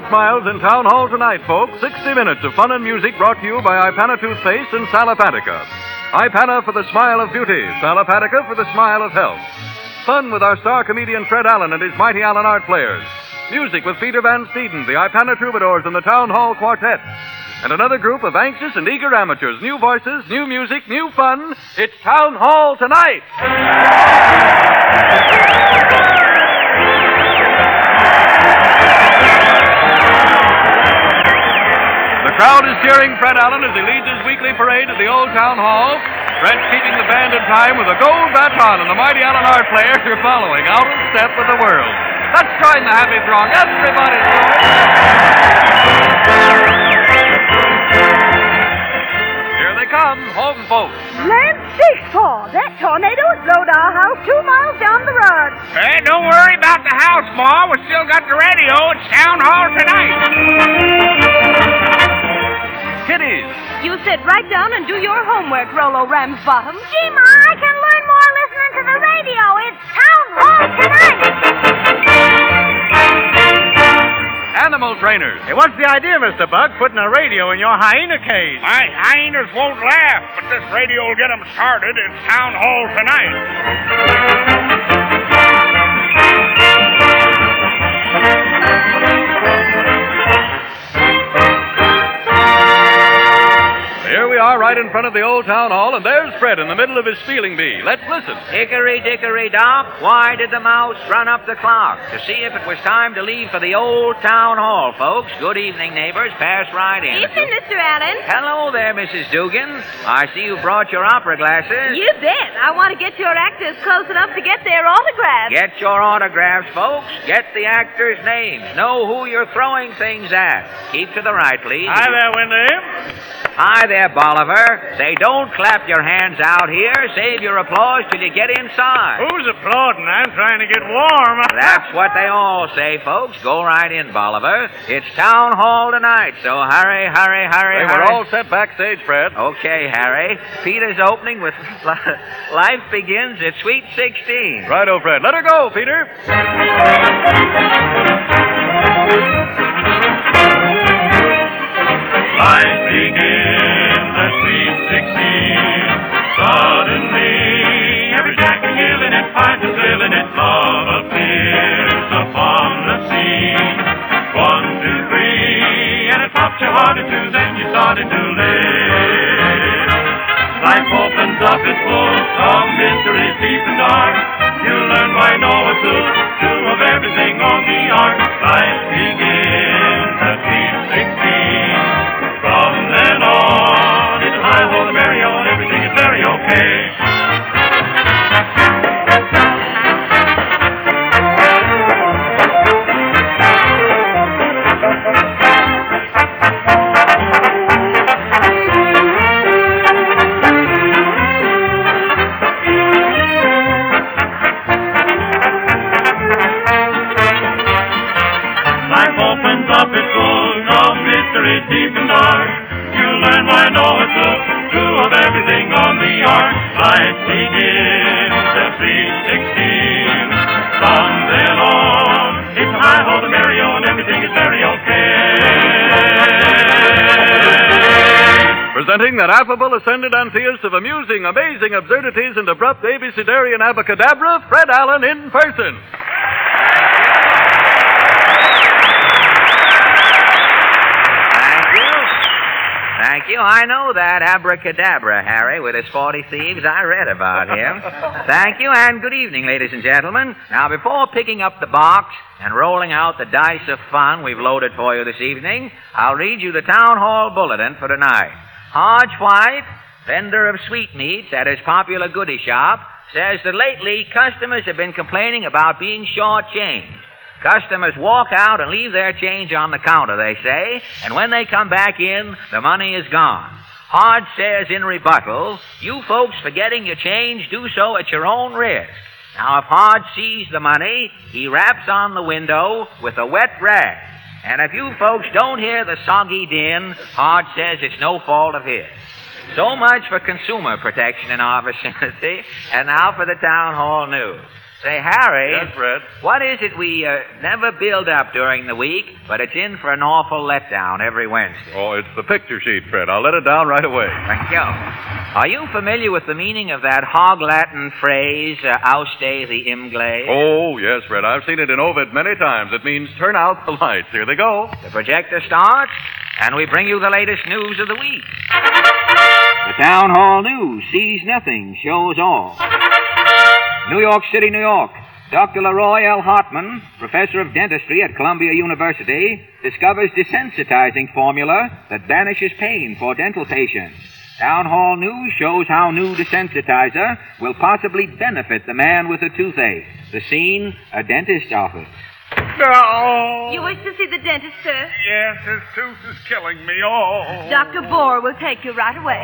smiles in Town Hall tonight, folks. 60 minutes of fun and music brought to you by Ipana Toothpaste and Salapatica. Ipana for the smile of beauty, Salapatica for the smile of health. Fun with our star comedian Fred Allen and his mighty Allen Art Players. Music with Peter Van Steeden, the Ipana Troubadours, and the Town Hall Quartet. And another group of anxious and eager amateurs. New voices, new music, new fun. It's Town Hall tonight. The crowd is cheering Fred Allen as he leads his weekly parade at the Old Town Hall. Fred's keeping the band in time with a gold baton, and the mighty Allen Art Players are following, out of step with the world. Let's join the happy throng. Everybody Here they come, home folks. Land sakes, Paul. That tornado has blowed our house 2 miles down the road. Hey, don't worry about the house, Ma. We still got the radio. It's Town Hall tonight. Kiddies. You sit right down and do your homework, Rollo Ramsbottom. Gee, Ma, I can learn more listening to the radio. It's Town Hall tonight. Animal trainers. Hey, what's the idea, Mr. Buck, putting a radio in your hyena cage? My hyenas won't laugh, but this radio will get them started. It's Town Hall tonight. Here we are right in front of the Old Town Hall, and there's Fred in the middle of his spieling bee. Let's listen. Hickory dickory dock, why did the mouse run up the clock? To see if it was time to leave for the Old Town Hall, folks. Good evening, neighbors. Pass right in. Evening, Mr. Allen. Hello there, Mrs. Dugan. I see you brought your opera glasses. You bet. I want to get your actors close enough to get their autographs. Get your autographs, folks. Get the actors' names. Know who you're throwing things at. Keep to the right, please. Hi there, Wyndham. Hi there, Bolivar. Say, don't clap your hands out here. Save your applause till you get inside. Who's applauding? I'm trying to get warm. That's what they all say, folks. Go right in, Bolivar. It's Town Hall tonight, so hurry, hurry, hurry, They hurry. were all set backstage, Fred. Okay, Harry. Peter's opening with Life Begins at Sweet 16. Righto, Fred. Let her go, Peter. Life begins at sweet 16. Suddenly, every jack is giving it, finds a thrill in it. Love appears upon the scene. 1, 2, 3, and it pops your heart in two. Then you started to live. Life opens up its full of mysteries deep and dark. You learn by Noah to of everything on the ark. Life begins at sweet 16. From then on, it's hi-ho the merry-o, and everything is very okay. Life opens up its full of mystery deep and dark. You learn why Noah took 2 of everything on the ark. Life begins at sweet 16. From then on, it's hi-ho the merry-o, and everything is very okay. Presenting that affable, ascendant atheist of amusing, amazing absurdities and abrupt abecedarian abacadabra, Fred Allen in person. Thank you. I know that abracadabra, Harry, with his 40 thieves. I read about him. Thank you, and good evening, ladies and gentlemen. Now, before picking up the box and rolling out the dice of fun we've loaded for you this evening, I'll read you the Town Hall Bulletin for tonight. Hodge White, vendor of sweetmeats at his popular goodie shop, says that lately customers have been complaining about being short-changed. Customers walk out and leave their change on the counter, they say, and when they come back in, the money is gone. Hodge says in rebuttal, you folks forgetting your change, do so at your own risk. Now, if Hodge sees the money, he raps on the window with a wet rag. And if you folks don't hear the soggy din, Hodge says it's no fault of his. So much for consumer protection in our vicinity, and now for the Town Hall News. Say, Harry. Yes, Fred. What is it we never build up during the week, but it's in for an awful letdown every Wednesday? Oh, it's the picture sheet, Fred. I'll let it down right away. Thank you. Are you familiar with the meaning of that hog Latin phrase, auste the imgle? Oh, yes, Fred. I've seen it in Ovid many times. It means turn out the lights. Here they go. The projector starts, and we bring you the latest news of the week. The Town Hall News sees nothing, shows all. New York City, New York. Dr. Leroy L. Hartman, professor of dentistry at Columbia University, discovers desensitizing formula that banishes pain for dental patients. Town Hall News shows how new desensitizer will possibly benefit the man with a toothache. The scene, a dentist's office. No. You wish to see the dentist, sir? Yes, his tooth is killing me. Oh. Dr. Bohr will take you right away.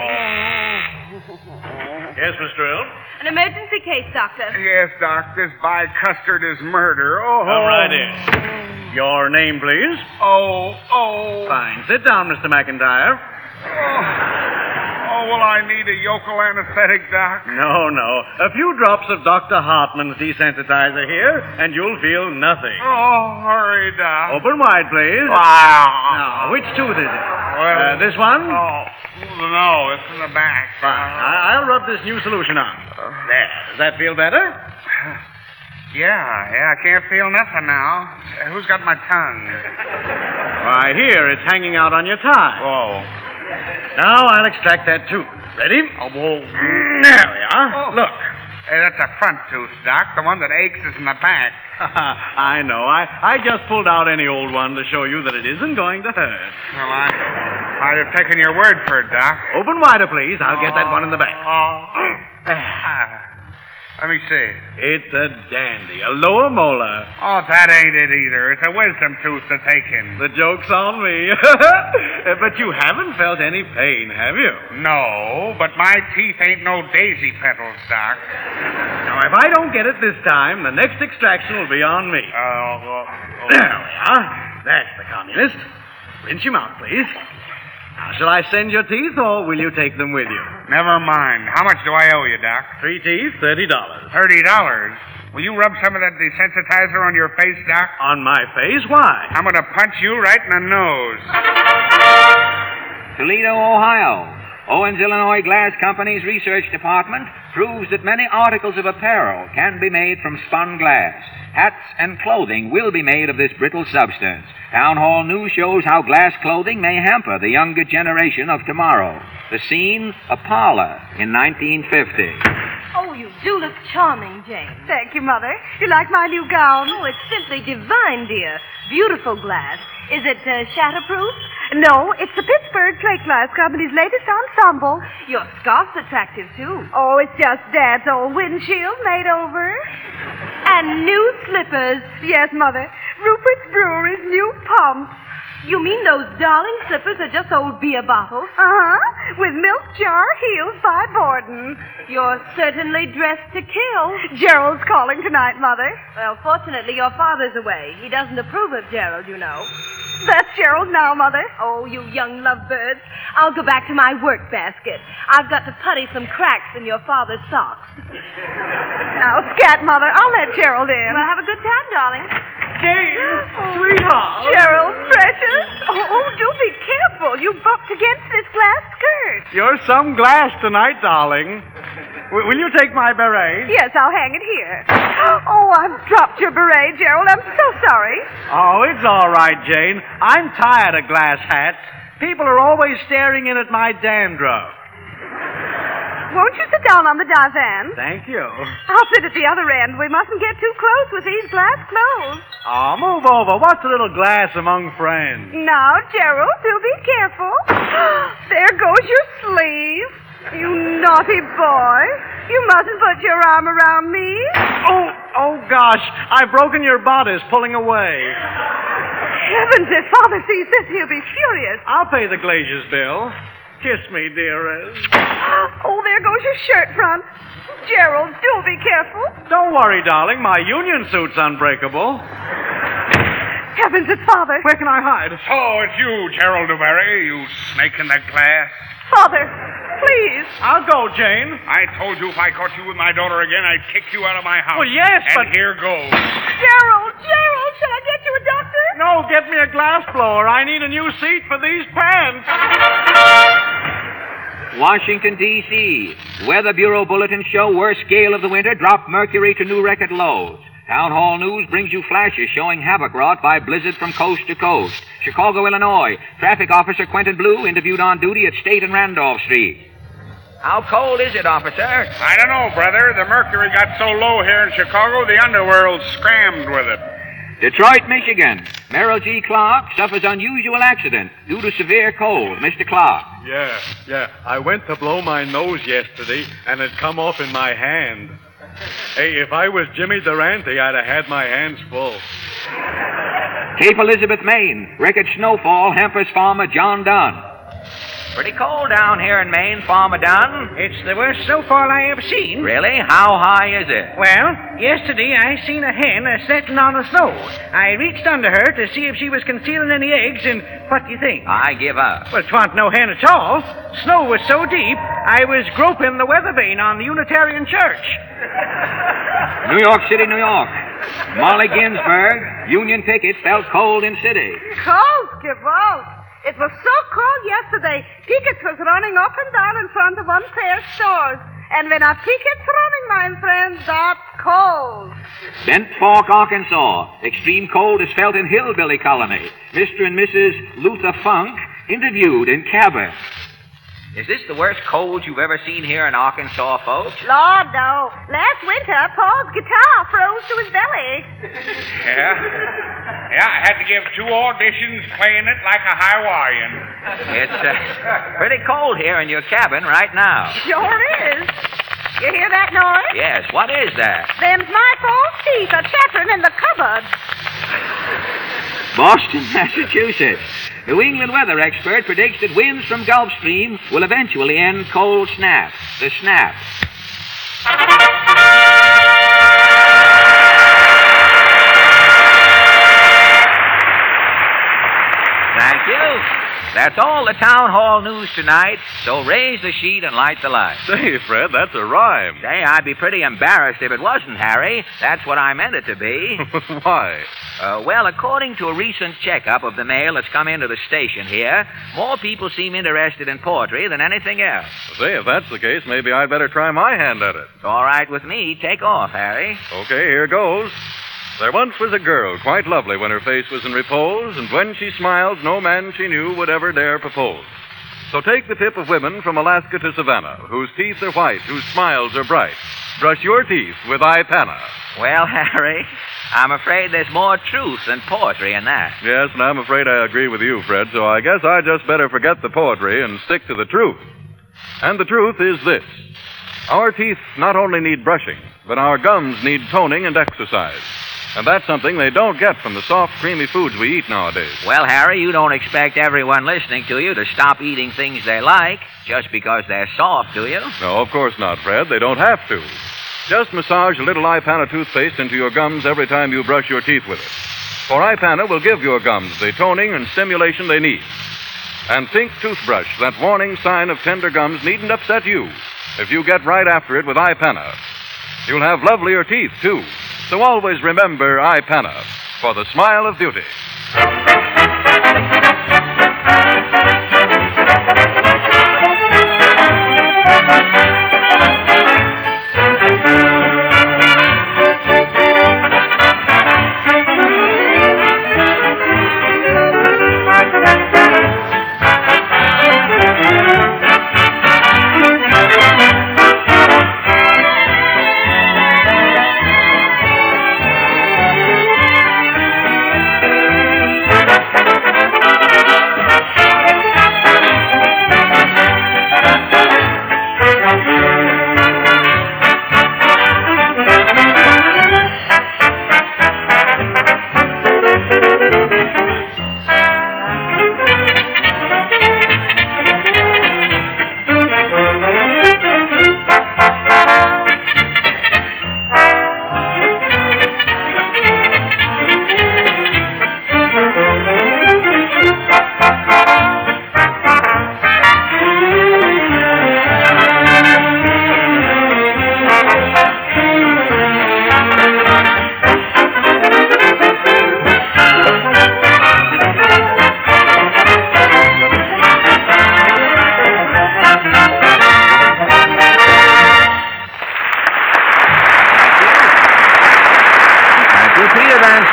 Yes, Mr. Earl? An emergency case, Doctor. Yes, Doc, this bicustard is murder. Oh. All right, in. Your name, please? Oh. Fine. Sit down, Mr. McIntyre. Oh, will I need a yokel anesthetic, Doc? No. A few drops of Dr. Hartman's desensitizer here, and you'll feel nothing. Oh, hurry, Doc. Open wide, please. Wow. Now, which tooth is it? Well, This one? Oh, no, it's in the back. Fine. I'll rub this new solution on. There. Does that feel better? Yeah, I can't feel nothing now. Who's got my tongue? Why, here, it's hanging out on your tie. Oh. Now I'll extract that tooth. Ready? Oh, whoa. There we are. Oh. Look. Hey, that's a front tooth, Doc. The one that aches is in the back. I know. I just pulled out any old one to show you that it isn't going to hurt. Well, I'd have taken your word for it, Doc. Open wider, please. I'll get that one in the back. Let me see. It's a dandy. A lower molar. Oh, that ain't it either. It's a wisdom tooth to take in. The joke's on me. But you haven't felt any pain, have you? No, but my teeth ain't no daisy petals, Doc. Now, if I don't get it this time, the next extraction will be on me. There we are. That's the communist. Rinse your mouth, please. Now, shall I send your teeth, or will you take them with you? Never mind. How much do I owe you, Doc? 3 teeth, $30. $30. Will you rub some of that desensitizer on your face, Doc? On my face? Why? I'm going to punch you right in the nose. Toledo, Ohio. Owens, Illinois Glass Company's research department proves that many articles of apparel can be made from spun glass. Hats and clothing will be made of this brittle substance. Town Hall News shows how glass clothing may hamper the younger generation of tomorrow. The scene, a parlor in 1950. Oh, you do look charming, Jane. Thank you, Mother. You like my new gown? Oh, it's simply divine, dear. Beautiful glass. Is it shatterproof? No, it's the Pittsburgh Plate Glass Company's latest ensemble. Your scarf's attractive, too. Oh, it's just Dad's old windshield made over. And new slippers. Yes, Mother. Rupert's Brewery's new pumps. You mean those darling slippers are just old beer bottles? Uh-huh. With milk jar heels by Borden. You're certainly dressed to kill. Gerald's calling tonight, Mother. Well, fortunately, your father's away. He doesn't approve of Gerald, you know. That's Gerald now, Mother. Oh, you young lovebirds. I'll go back to my work basket. I've got to putty some cracks in your father's socks. Now, scat, Mother. I'll let Gerald in. Well, have a good time, darling. Jane, sweetheart. Gerald, precious. Oh, do be careful. You bumped against this glass skirt. You're some glass tonight, darling. Will you take my beret? Yes, I'll hang it here. Oh, I've dropped your beret, Gerald. I'm so sorry. Oh, it's all right, Jane. I'm tired of glass hats. People are always staring in at my dandruff. Won't you sit down on the divan? Thank you. I'll sit at the other end. We mustn't get too close with these glass clothes. Oh, move over. What's a little glass among friends? Now, Gerald, do be careful. There goes your sleeve. You naughty boy. You mustn't put your arm around me. Oh, gosh. I've broken your bodice pulling away. Heavens, if Father sees this, he'll be furious. I'll pay the glazier's bill. Kiss me, dearest. Oh, there goes your shirt front. Gerald, do be careful. Don't worry, darling. My union suit's unbreakable. Heavens, it's Father. Where can I hide? Oh, it's you, Gerald DuBarry, you snake in the glass. Father, please. I'll go, Jane. I told you if I caught you with my daughter again, I'd kick you out of my house. Well, yes, and but... here goes. Gerald, shall I get you a doctor? No, get me a glass blower. I need a new seat for these pants. Washington, D.C. Weather Bureau bulletins show worst gale of the winter dropped mercury to new record lows. Town Hall News brings you flashes showing havoc wrought by blizzard from coast to coast. Chicago, Illinois. Traffic Officer Quentin Blue interviewed on duty at State and Randolph Street. How cold is it, officer? I don't know, brother. The mercury got so low here in Chicago, the underworld scrammed with it. Detroit, Michigan. Merrill G. Clark suffers unusual accident due to severe cold. Mr. Clark. Yeah. I went to blow my nose yesterday, and it come off in my hand. Hey, if I was Jimmy Durante, I'd have had my hands full. Cape Elizabeth, Maine. Record snowfall hampers farmer John Dunn. Pretty cold down here in Maine, Farmer Dunn. It's the worst snowfall I ever seen. Really? How high is it? Well, yesterday I seen a hen setting on the snow. I reached under her to see if she was concealing any eggs, and what do you think? I give up. Well, 'twa'n't no hen at all. Snow was so deep, I was groping the weather vane on the Unitarian Church. New York City, New York. Molly Ginsburg, union pickets felt cold in city. Cold, Gewalt. It was so cold yesterday, pickets was running up and down in front of unfair stores. And when a picket's running, my friend, that's cold. Bent Fork, Arkansas. Extreme cold is felt in Hillbilly Colony. Mr. and Mrs. Luther Funk interviewed in cabin. Is this the worst cold you've ever seen here in Arkansas, folks? Lord, no. Last winter, Paul's guitar froze to his belly. Yeah, I had to give 2 auditions playing it like a Hawaiian. It's pretty cold here in your cabin right now. Sure is. You hear that noise? Yes, what is that? Them's my false teeth are chattering in the cupboard. Boston, Massachusetts. New England weather expert predicts that winds from Gulf Stream will eventually end cold snap. The snap. Thank you. That's all the town hall news tonight, so raise the sheet and light the light. Say, Fred, that's a rhyme. Say, I'd be pretty embarrassed if it wasn't, Harry. That's what I meant it to be. Why? Well, according to a recent checkup of the mail that's come into the station here, more people seem interested in poetry than anything else. Say, if that's the case, maybe I'd better try my hand at it. It's all right with me. Take off, Harry. Okay, here goes. There once was a girl, quite lovely when her face was in repose, and when she smiled, no man she knew would ever dare propose. So take the tip of women from Alaska to Savannah, whose teeth are white, whose smiles are bright. Brush your teeth with Ipana. Well, Harry, I'm afraid there's more truth than poetry in that. Yes, and I'm afraid I agree with you, Fred, so I guess I just better forget the poetry and stick to the truth. And the truth is this. Our teeth not only need brushing, but our gums need toning and exercise. And that's something they don't get from the soft, creamy foods we eat nowadays. Well, Harry, you don't expect everyone listening to you to stop eating things they like just because they're soft, do you? No, of course not, Fred. They don't have to. Just massage a little Ipana toothpaste into your gums every time you brush your teeth with it. For Ipana will give your gums the toning and stimulation they need. And Pink Toothbrush, that warning sign of tender gums, needn't upset you if you get right after it with Ipana. You'll have lovelier teeth, too. So always remember Ipana for the smile of beauty.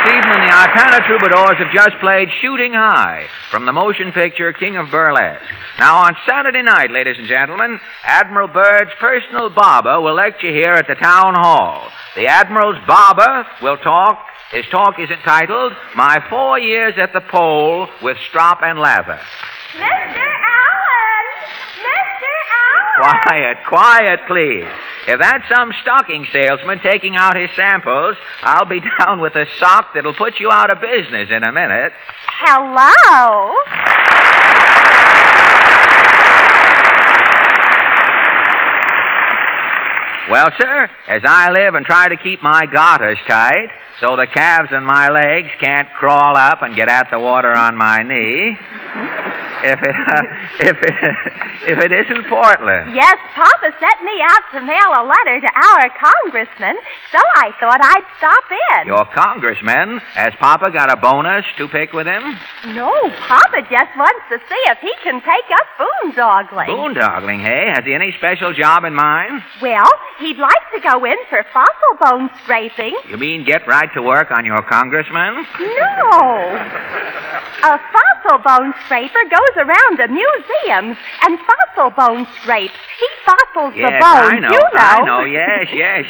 evening, the Ipana Troubadours have just played Shooting High from the motion picture King of Burlesque. Now, on Saturday night, ladies and gentlemen, Admiral Byrd's personal barber will lecture here at the town hall. The Admiral's barber will talk. His talk is entitled, My 4 Years at the Pole with Strop and Lather. Mr. Allen! Mr. Allen! Quiet, please. If that's some stocking salesman taking out his samples, I'll be down with a sock that'll put you out of business in a minute. Hello? Well, sir, as I live and try to keep my garters tight so the calves in my legs can't crawl up and get at the water on my knee, if it isn't Portland. Yes, Papa sent me out to mail a letter to our congressman, so I thought I'd stop in. Your congressman? Has Papa got a bonus to pick with him? No, Papa just wants to see if he can take up boondoggling. Boondoggling, hey? Has he any special job in mind? Well, he'd like to go in for fossil bone scraping. You mean get right to work on your congressman? No. A fossil bone scraper goes around the museums and fossil bone scrapes. He fossils the bones, I know. Yes.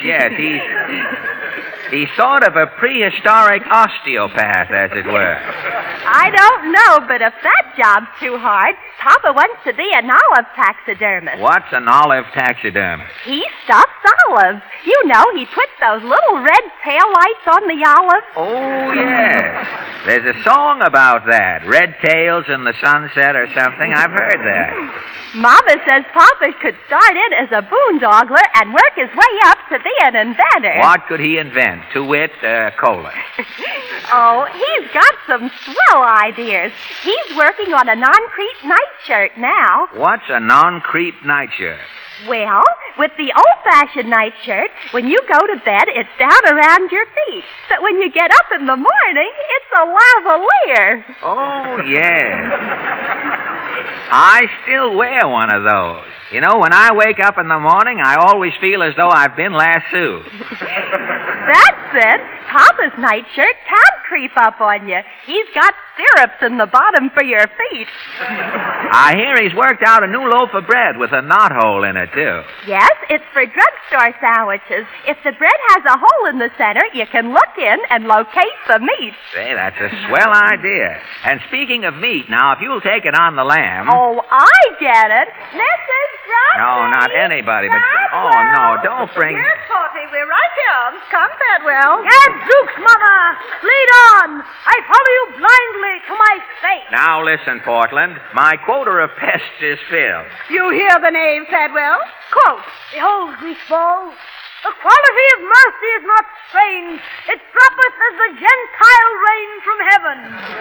He's sort of a prehistoric osteopath, as it were. I don't know, but if that job's too hard, Papa wants to be an olive taxidermist. What's an olive taxidermist? He stuffs olives. You know, he puts those little red tail lights on the olives. Oh, yes. There's a song about that. Red tails in the sunset or something. I've heard that. Mama says Papa could start in as a boondoggler and work his way up to be an inventor. What could he invent? To wit, cola. Oh, he's got some swell ideas. He's working on a non-creep nightshirt now. What's a non-creep nightshirt? Well, with the old-fashioned nightshirt, when you go to bed, it's down around your feet. But when you get up in the morning, it's a lavalier. Oh, yes. I still wear one of those. You know, when I wake up in the morning, I always feel as though I've been lassoed. That's it. Papa's nightshirt can creep up on you. He's got stirrups in the bottom for your feet. I hear he's worked out a new loaf of bread with a knothole in it, too. Yes, it's for drugstore sandwiches. If the bread has a hole in the center, you can look in and locate the meat. Say, that's a swell idea. And speaking of meat, now, if you'll take it on the lamb... Oh, I get it. Mrs. Bradley. No, not anybody, but... Oh, no, don't bring... Yes, Porty, we're right here. Come, Bedwell. Gadzooks, Mother. Lead on. I follow you blindly to my fate. Now listen, Portland. My quota of pests is filled. You hear the name, Fadwell? Quote, behold, greaseball, the quality of mercy is not strange. It droppeth as the Gentile rain from heaven.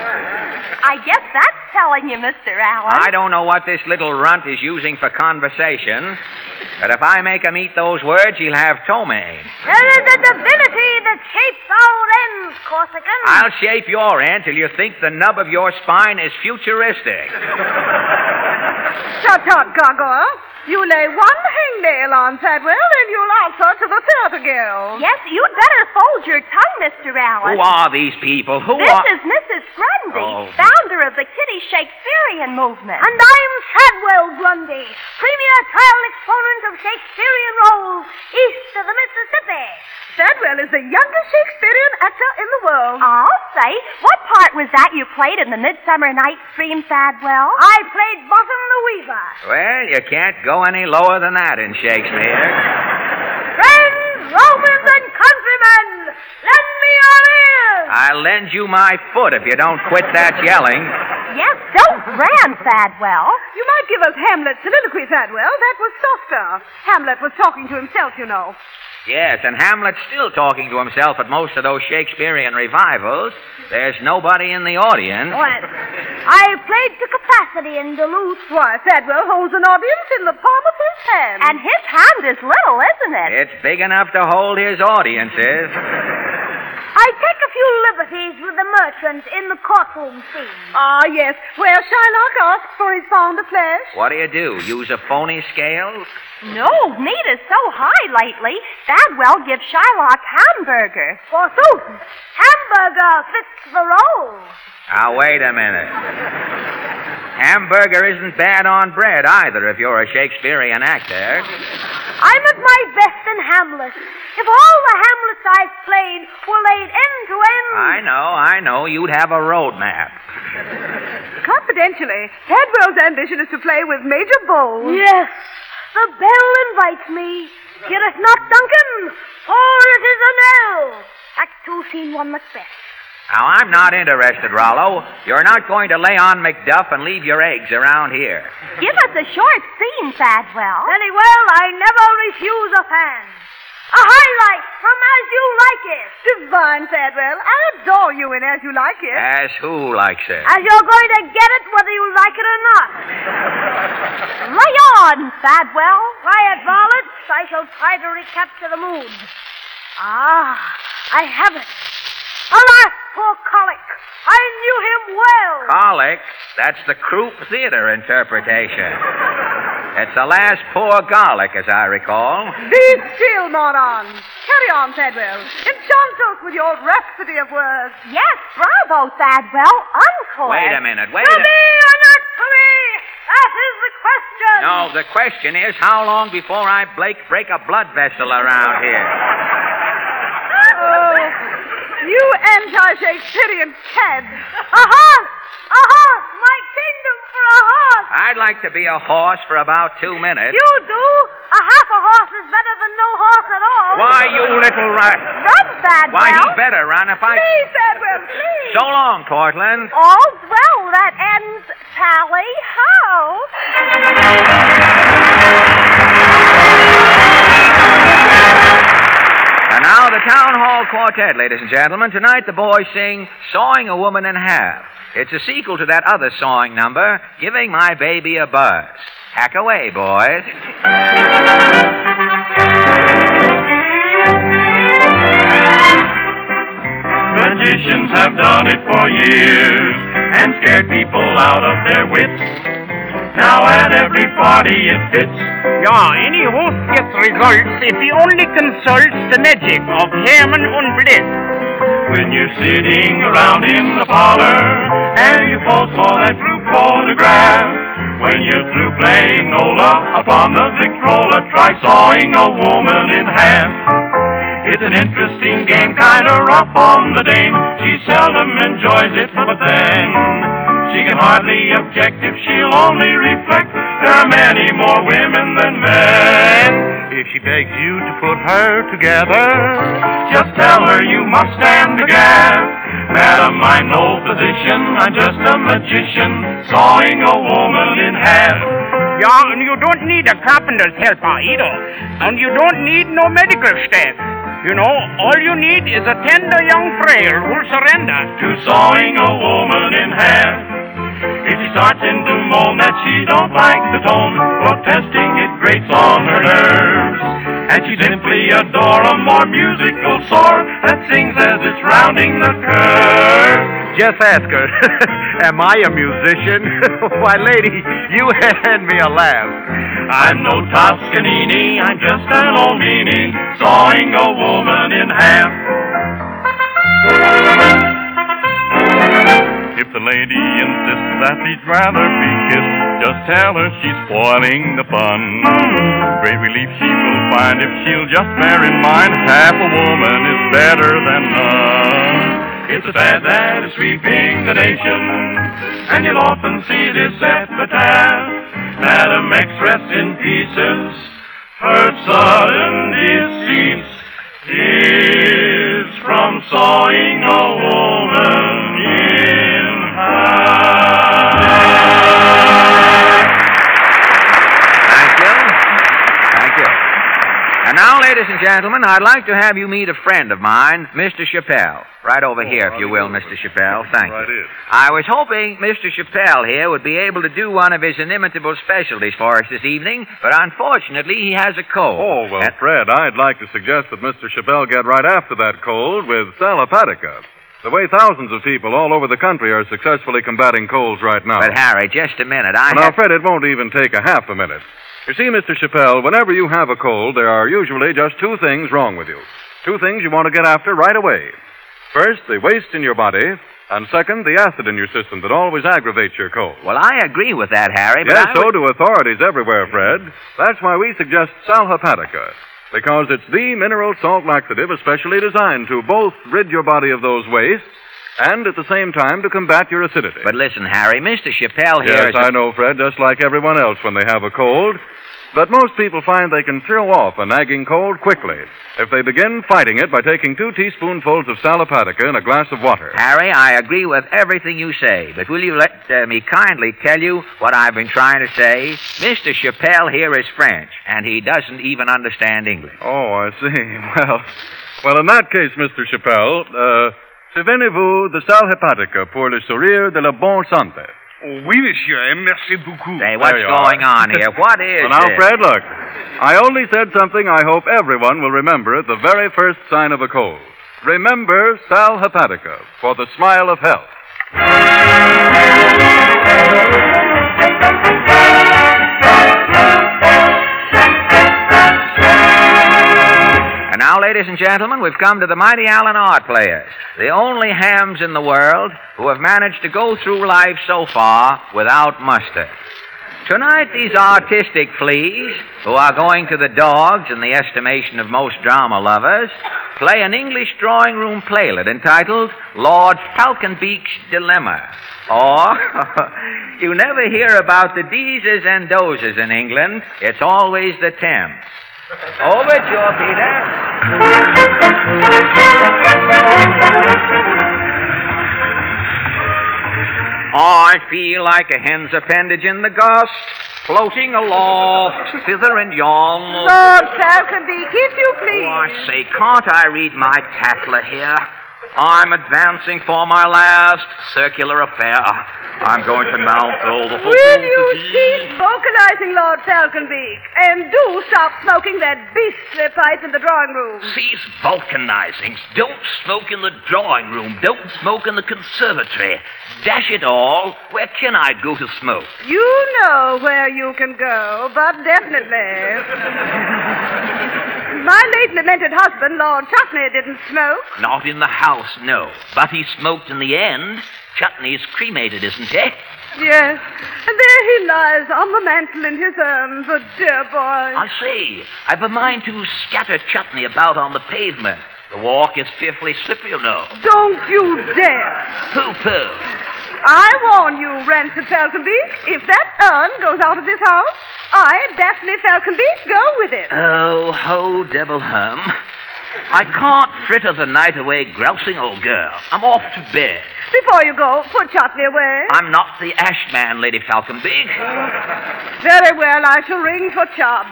I guess that's telling you, Mr. Allen. I don't know what this little runt is using for conversation, but if I make him eat those words, he'll have ptomaine. There is a divinity that shapes our ends, Corsican. I'll shape your end till you think the nub of your spine is futuristic. Tut, tut, Gargoyle. You lay one hangnail on Fadwell, and you'll answer to the theater guild. Yes, you'd better fold your tongue, Mr. Allen. Who are these people? This is Mrs. Grundy, founder of the Kitty Shakespearean movement. And I'm Fadwell Grundy, premier trial exponent of Shakespearean roles east of the Mississippi. Fadwell is the youngest Shakespearean actor in the world. I'll say. What part was that you played in the Midsummer Night's Dream, Fadwell? I played Bottom the Weaver. Well, you can't go any lower than that in Shakespeare. Friends, Romans, and countrymen, lend me your ears. I'll lend you my foot if you don't quit that yelling. Yes, don't brand, Fadwell. You might give us Hamlet's soliloquy, Fadwell. That was softer. Hamlet was talking to himself, you know. Yes, and Hamlet's still talking to himself at most of those Shakespearean revivals. There's nobody in the audience. What? I played to capacity in Duluth. Why, Fadwell holds an audience in the palm of his hand. And his hand is little, isn't it? It's big enough to hold his audiences. I take a few few liberties with the merchant in the courtroom scene. Ah, yes, where Shylock asks for his pound of flesh. What do? Use a phony scale? No, meat is so high lately. Badwell gives Shylock hamburger. Forsooth, hamburger fits the role. Now, wait a minute. Hamburger isn't bad on bread either if you're a Shakespearean actor. I'm at my best in Hamlet. If all the Hamlets I've played were laid end to end... I know. You'd have a road map. Confidentially, Badwell's ambition is to play with Major Bowles. Yes, the bell invites me. Hear it not, Duncan, for it is an L. Act 2, Scene 1, Macbeth. Now, I'm not interested, Rollo. You're not going to lay on Macduff and leave your eggs around here. Give us a short scene, Badwell. Very well, I never refuse a fan. A highlight from As You Like It. Divine, Badwell. I adore you in As You Like It. As who likes it? As you're going to get it whether you like it or not. Lay on, Badwell. Quiet, varlets. I shall try to recapture the mood. Ah, I have it. Alas, poor Colic. I knew him well. Colic? That's the Croup Theater interpretation. It's the last poor garlic, as I recall. Be still, moron. Carry on, Badwell. Enchant us with your rhapsody of words. Yes, bravo, Badwell. Encore. Wait a minute. To me or not to me? That is the question. No, the question is how long before I break a blood vessel around here? Oh, you anti-Shakespearean cad. A horse! A horse! My kingdom for a horse! I'd like to be a horse for about 2 minutes. You do? A half a horse is better than no horse at all. Why, you little rat. Run, Badwell. Why, he better run if I... Please, Badwell, please. So long, Cortland. All's well that ends tally-ho. And now the Town Hall Quartet, ladies and gentlemen. Tonight the boys sing Sawing a Woman in Half. It's a sequel to that other sawing number, Giving My Baby a Buzz. Hack away, boys. Magicians have done it for years and scared people out of their wits. Now at every party it fits. Yeah, any host gets results if he only consults the magic of Herman und Bliss. When you're sitting around in the parlor and you pose for that group photograph, when you're through playing Nola upon the Victrola, try sawing a woman in half. It's an interesting game, kinda rough on the dame. She seldom enjoys it, but then she can hardly object if she'll only reflect. There are many more women than men. If she begs you to put her together, just tell her you must stand aghast. Madam, I'm no physician, I'm just a magician, sawing a woman in half. Yeah, and you don't need a carpenter's helper either. And you don't need no medical staff. You know, all you need is a tender young frail who'll surrender to sawing a woman in half. If she starts in to moan that she don't like the tone, protesting it grates on her nerves, and she simply adore a more musical sort that sings as it's rounding the curve. Just ask her, am I a musician? Why, lady, you hand me a laugh. I'm no Toscanini, I'm just an old meanie, sawing a woman in half. If the lady insists that he'd rather be kissed, just tell her she's spoiling the fun. Great relief she will find if she'll just bear in mind half a woman is better than none. It's a fad that is sweeping the nation, and you'll often see this epitaph. Madam X rests in pieces, her sudden decease is from sawing a woman in half. Thank you. And now, ladies and gentlemen, I'd like to have you meet a friend of mine, Mr. Chappelle. Right over here, if you will, Mr. Chappelle. Thank you. I was hoping Mr. Chappelle here would be able to do one of his inimitable specialties for us this evening, but unfortunately he has a cold. Oh, well, Fred, I'd like to suggest that Mr. Chappelle get right after that cold with Salopatica. The way thousands of people all over the country are successfully combating colds right now. But, Harry, just a minute. Now, Fred, it won't even take a half a minute. You see, Mr. Chappelle, whenever you have a cold, there are usually just two things wrong with you. Two things you want to get after right away. First, the waste in your body, and second, the acid in your system that always aggravates your cold. Well, I agree with that, Harry, but Yes, so do authorities everywhere, Fred. That's why we suggest Sal Hepatica, because it's the mineral salt laxative especially designed to both rid your body of those wastes and at the same time to combat your acidity. But listen, Harry, Mr. Chappelle here Yes, I know, Fred, just like everyone else when they have a cold. But most people find they can throw off a nagging cold quickly if they begin fighting it by taking 2 teaspoonfuls of Sal Hepatica in a glass of water. Harry, I agree with everything you say, but will you let me kindly tell you what I've been trying to say? Mr. Chappelle here is French, and he doesn't even understand English. Oh, I see. Well, in that case, Mr. Chappelle, souvenez-vous de Sal Hepatica pour le sourire de la bonne santé. Oui, monsieur. Merci beaucoup. Say, what's going on here? What is Well, now, this? Fred, look. I only said something I hope everyone will remember at the very first sign of a cold. Remember Sal Hepatica for the smile of health. And now, ladies and gentlemen, we've come to the mighty Allen Art Players, the only hams in the world who have managed to go through life so far without mustard. Tonight, these artistic fleas, who are going to the dogs in the estimation of most drama lovers, play an English drawing room playlet entitled Lord Falconbeak's Dilemma. Or, you never hear about the Deeses and Dozes in England. It's always the Thames. Overture, Peter. I feel like a hen's appendage in the gust, floating aloft, thither and yon. Lord Falconbeak, if you please. Oh, I say, can't I read my Tatler here? I'm advancing for my last circular affair. I'm going to mount all the... Will you cease vocalizing, Lord Falconbeak, and do stop smoking that beastly pipe in the drawing room? Cease vulcanizing. Don't smoke in the drawing room. Don't smoke in the conservatory. Dash it all, where can I go to smoke? You know where you can go, but definitely. My late lamented husband, Lord Chutney, didn't smoke. Not in the house, no. But he smoked in the end. Chutney's cremated, isn't he? Yes, and there he lies on the mantel in his urn, the dear boy. I say, I've a mind to scatter Chutney about on the pavement. The walk is fearfully slippery, you know. Don't you dare. Pooh-pooh. I warn you, Rancid Falconbeak, if that urn goes out of this house, I, Daphne Falconbeak, go with it. Oh, ho, devil hum. I can't fritter the night away grousing, old girl. I'm off to bed. Before you go, put Chutney away. I'm not the ash man, Lady Falconbeak. Very well, I shall ring for Chubb.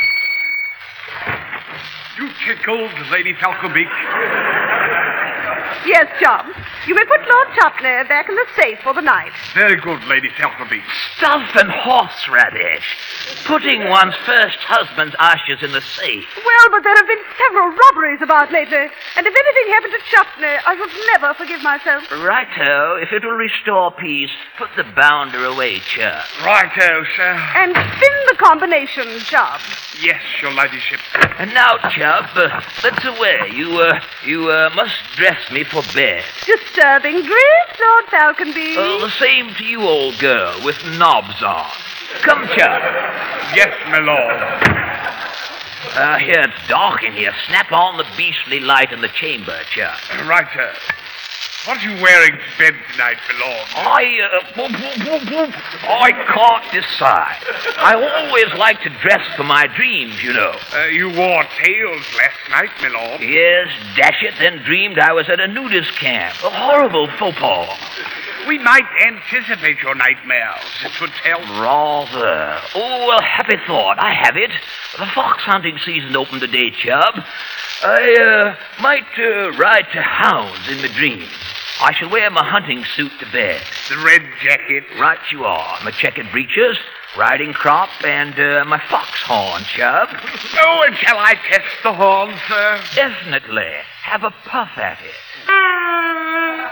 You tickled, Lady Falconbeak. Yes, Chubb. You may put Lord Chutney back in the safe for the night. Very good, Lady Falconbeak. Stuff and horseradish. Putting one's first husband's ashes in the safe. Well, but there have been several robberies about lately, and if anything happened to Chutney, I should never forgive myself. Righto. If it'll restore peace, put the bounder away, Chubb. Righto, sir. And spin the combination, Chubb. Yes, your ladyship. And now, Chubb, let's away. You must dress me for bed. Disturbing dreams, Lord Falconbeak. Oh, the same to you, old girl, with knobs on. Come, Chubb. Yes, my lord. Here, it's dark in here. Snap on the beastly light in the chamber, Chubb. Righto. What are you wearing to bed tonight, my lord? I can't decide. I always like to dress for my dreams, you know. You wore tails last night, my lord. Yes, dash it, then dreamed I was at a nudist camp. A horrible faux pas. We might anticipate your nightmares. It would help. Rather. Oh, a happy thought. I have it. The fox hunting season opened today, Chubb. I might ride to hounds in my dreams. I shall wear my hunting suit to bed. The red jacket. Right you are. My checkered breeches, riding crop, and my fox horn, Chubb. Oh, and shall I test the horn, sir? Definitely. Have a puff at it.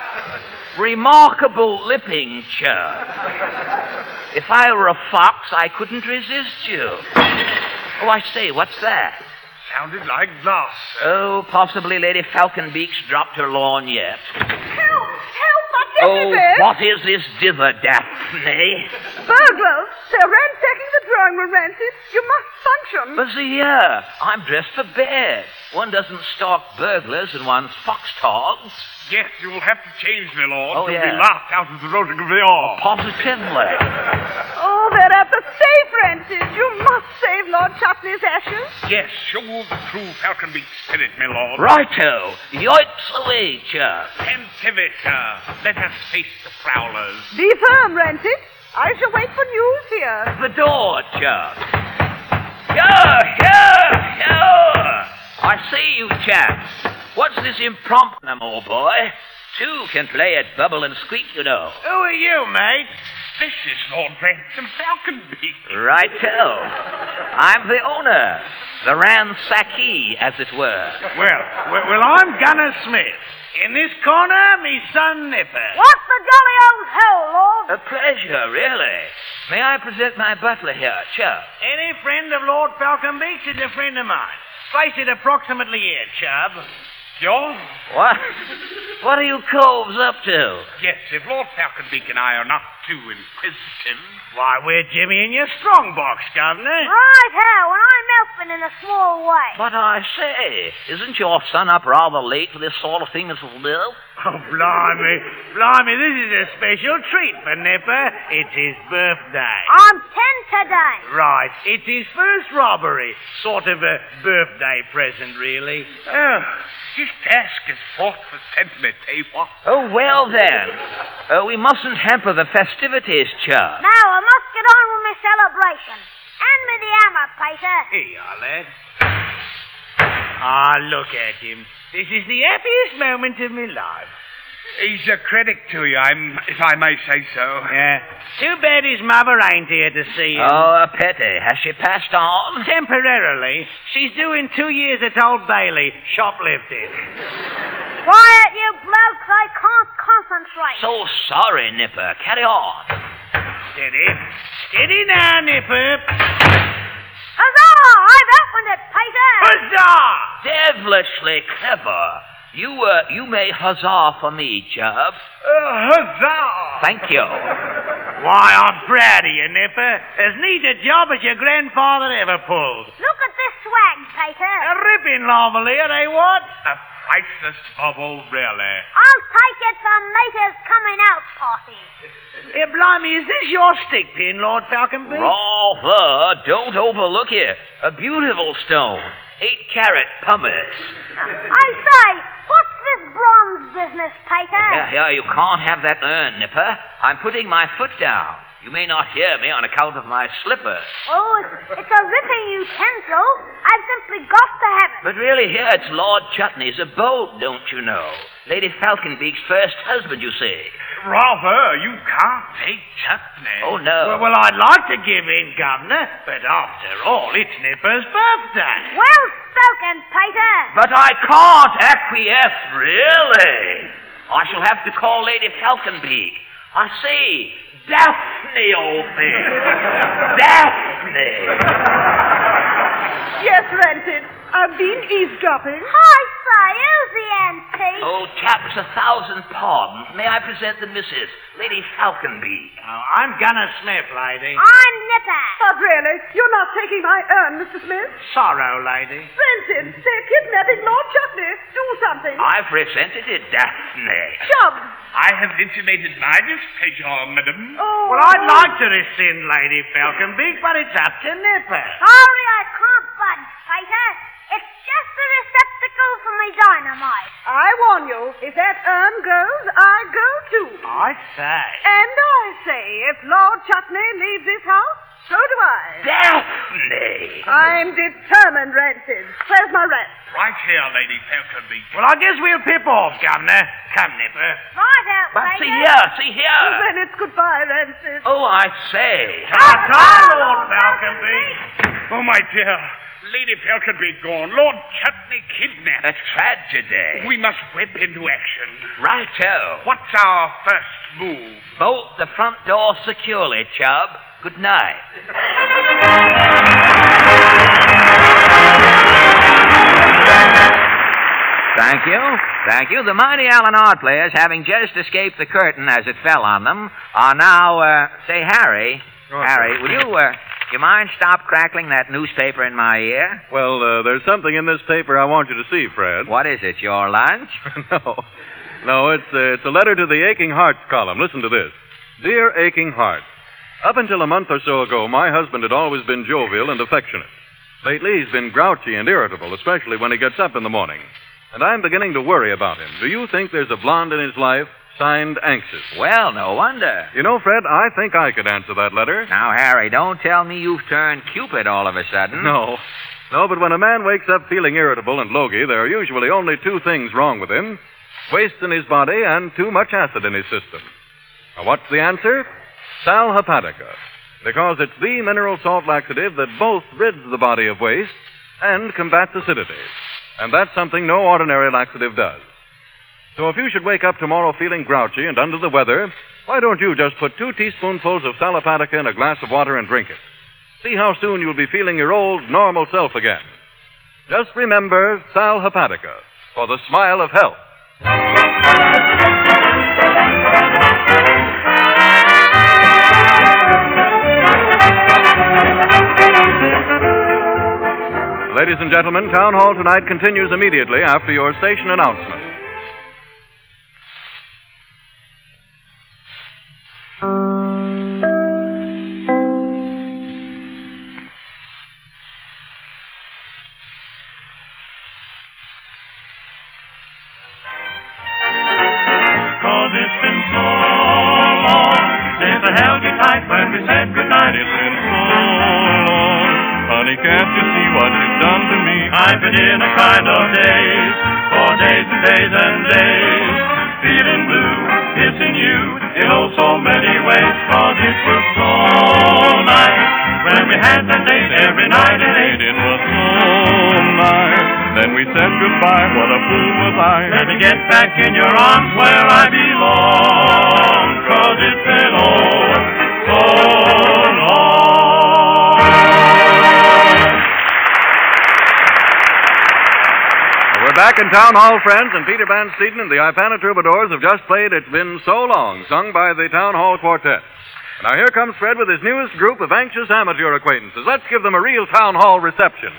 Remarkable lipping, Chub. If I were a fox, I couldn't resist you. Oh, I say, what's that? Sounded like glass. Oh, possibly Lady Falconbeak's dropped her lorgnette. Help! What Oh, is it? what is this dither, Daphne? Burglars! They're ransacking the drawing room, Rancid. You must function. But see here, I'm dressed for bed. One doesn't stalk burglars in one's fox togs. Yes, you will have to change, my lord. Oh, You'll yeah. be laughed out of the Rose of Gavillon. Positively. Oh, they're at the safe, Rancid. You must save Lord Chutney's ashes. Yes, show the true Falconbeak spirit, my lord. Righto. Yoits away, Chub. And pivot, sir. Let us face the prowlers. Be firm, Rancid. I shall wait for news here. The door, Chub. Here. I see you, chaps. What's this impromptu, old boy? Two can play at bubble and squeak, you know. Who are you, mate? This is Lord Ransom Falconbeak. Righto. I'm the owner. The ransackee, as it were. Well, I'm Gunner Smith. In this corner, me son Nipper. What's the jolly old hell, Lord? A pleasure, really. May I present my butler here, Chub? Any friend of Lord Falconbeak's is a friend of mine. Place it approximately here, Chubb. John? What? What are you coves up to? Yes, if Lord Falconbeak and I are not too inquisitive. Why, we're Jimmy in your strong box, Governor. Right here, when I'm helping in a small way. But I say, isn't your son up rather late for this sort of thing, Mrs. Bill? Oh, blimey, this is a special treat for Nipper. It's his birthday. I'm 10 today. Right, it's his first robbery. Sort of a birthday present, really. Oh, his task is fraught with sentiment, eh, what? Oh, well then. We mustn't hamper the festivities, Chub. Now I must get on with my celebration. Hand me the hammer, Peter. Here you are, lad. Ah, look at him. This is the happiest moment of my life. He's a credit to you, if I may say so. Yeah. Too bad his mother ain't here to see him. Oh, a pity. Has she passed on? Temporarily. She's doing 2 years at Old Bailey, shoplifting. Quiet, you blokes. I can't concentrate. So sorry, Nipper. Carry on. Steady. Steady now, Nipper. Huzzah! I've opened it, Peter. Huzzah! Devilishly clever. You may huzzah for me, Chub. Huzzah! Thank you. Why, I'm proud of you, Nipper. As neat a job as your grandfather ever pulled. Look at this swag, Peter. A ripping lavalier, eh, what? A priceless bubble, really. I'll take it to Mater's coming out party. Blimey, is this your stick pin, Lord Falconbeak? Rather. Don't overlook it. A beautiful stone. 8-carat pumice. I say, what's this bronze business, Peter? Here, you can't have that urn, Nipper. I'm putting my foot down. You may not hear me on account of my slippers. Oh, it's a ripping utensil. I've simply got to have it. But really, here it's Lord Chutney's abode, don't you know? Lady Falconbeak's first husband, you see. Rather, you can't take Chutney. Oh, no. Well, I'd like to give in, Governor, but after all, it's Nipper's birthday. Well spoken, Peter. But I can't acquiesce, really. I shall have to call Lady Falconbeak. I see, Daphne, old thing. Daphne. Yes, Rancid. I've been eavesdropping. I say, who's the antique? Oh, chaps, 1,000 pardons. May I present the missus, Lady Falconbeak? Oh, I'm Gunner Smith, lady. I'm Nipper. But really, you're not taking my urn, Mr. Smith. Sorrow, lady. Rancid, they're kidnapping Lord Chutney. Do something. I've presented it, Daphne. Chub. I have intimated my displeasure, madam. Oh. Well, I'd like to rescind Lady Falconbeak, but it's up to Nipper. Sorry, I can't budge, Peter. It's just a receptacle for my dynamite. I warn you, if that urn goes, I go too. I say. And I say, if Lord Chutney leaves this house, so do I. Daphne! I'm determined, Rancid. Where's my rat? Right here, Lady Falconbeak. Well, I guess we'll pip off, Governor. Come, Nipper. Right out, But Peter. see here. Then it's goodbye, Rancid. Oh, I say. Ta-ta, Lord Falconbeak. Oh, my dear, Lady Felkerby gone. Lord Chutney kidnapped. A tragedy. We must whip into action. Righto. What's our first move? Bolt the front door securely, Chubb. Good night. Thank you. Thank you. The mighty Allen Art players, having just escaped the curtain as it fell on them, are now, say, Harry. Oh, Harry, will you mind stop crackling that newspaper in my ear? Well, there's something in this paper I want you to see, Fred. What is it, your lunch? No, it's a letter to the Aching Hearts column. Listen to this. Dear Aching Heart, up until a month or so ago, my husband had always been jovial and affectionate. Lately, he's been grouchy and irritable, especially when he gets up in the morning. And I'm beginning to worry about him. Do you think there's a blonde in his life? Signed, Anxious. Well, no wonder. You know, Fred, I think I could answer that letter. Now, Harry, don't tell me you've turned Cupid all of a sudden. No, but when a man wakes up feeling irritable and logy, there are usually only two things wrong with him. Waste in his body and too much acid in his system. Now, what's the answer? Sal Hepatica. Because it's the mineral salt laxative that both rids the body of waste and combats acidity. And that's something no ordinary laxative does. So if you should wake up tomorrow feeling grouchy and under the weather, why don't you just put 2 teaspoonfuls of Sal Hepatica in a glass of water and drink it? See how soon you'll be feeling your old, normal self again. Just remember Sal Hepatica for the smile of health. Ladies and gentlemen, Town Hall tonight continues immediately after your station announcement. Cause it's been so long since I held you tight when we said goodnight. It's been so long. Honey, can't you see what you've done to me? I've been in a kind of daze for days and days and days. Feeling blue, missing you in oh so many ways. Cause it was so nice when we had that date every night at 8. It was so nice. Then we said goodbye, what a fool was I. Let me get back in your arms where I belong. Cause it's been oh so long. We're back in Town Hall, friends, and Peter Van Steeden and the Ipana Troubadours have just played It's Been So Long, sung by the Town Hall Quartet. Now here comes Fred with his newest group of anxious amateur acquaintances. Let's give them a real Town Hall reception.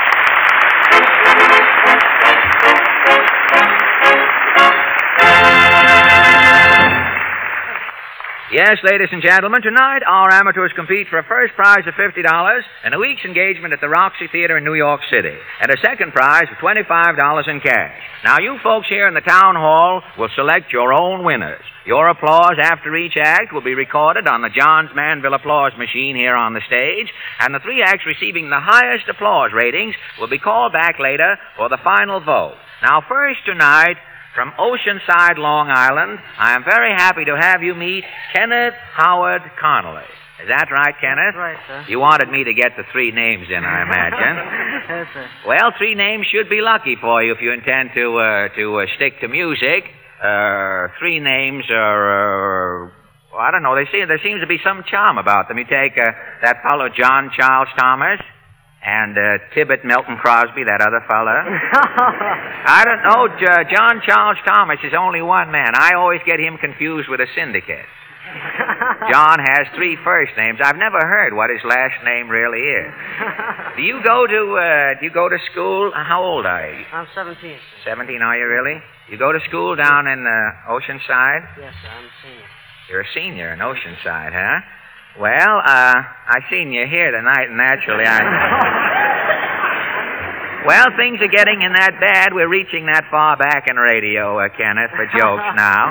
Yes, ladies and gentlemen, tonight our amateurs compete for a first prize of $50 and a week's engagement at the Roxy Theater in New York City, and a second prize of $25 in cash. Now, you folks here in the town hall will select your own winners. Your applause after each act will be recorded on the Johns Manville applause machine here on the stage, and the 3 acts receiving the highest applause ratings will be called back later for the final vote. Now, first tonight, from Oceanside, Long Island, I am very happy to have you meet Kenneth Howard Connolly. Is that right, Kenneth? That's right, sir. You wanted me to get the 3 names in, I imagine. Yes, sir. Well, 3 names should be lucky for you if you intend to stick to music. 3 names are, well, I don't know. There seems to be some charm about them. You take that fellow John Charles Thomas. And Tibbet Milton Crosby, that other fella. I don't know. John Charles Thomas is only one man. I always get him confused with a syndicate. John has 3 first names. I've never heard what his last name really is. Do you go to school? How old are you? I'm 17. 17, are you really? You go to school down in Oceanside? Yes, sir. I'm a senior. You're a senior in Oceanside, huh? Well, I seen you here tonight, and naturally Well, things are getting in that bad. We're reaching that far back in radio, Kenneth, for jokes now.